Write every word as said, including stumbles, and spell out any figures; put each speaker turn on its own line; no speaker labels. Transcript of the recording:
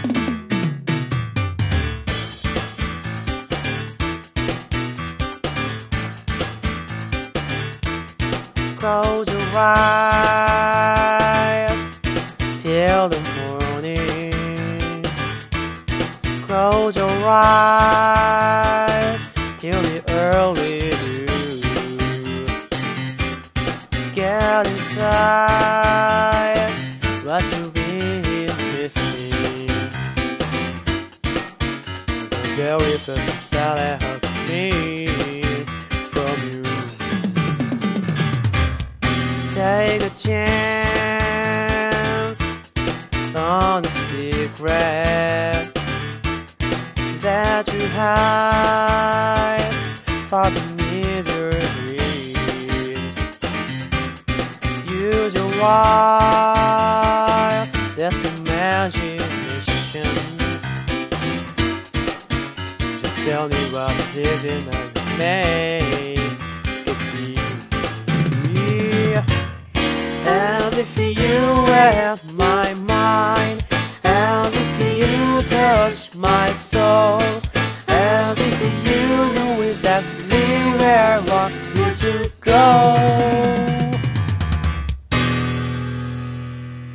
Close your eyes till the morning. Close your eyes till the early dew. Get inside what you've been missing. The very first sound I heard me from you. Take a chance on the secret that you hide far beneath your dreams. Use your wildest imagination. Just tell me what it is in my name. As if you read my mind, as if you touched my soul, as if you knew exactly where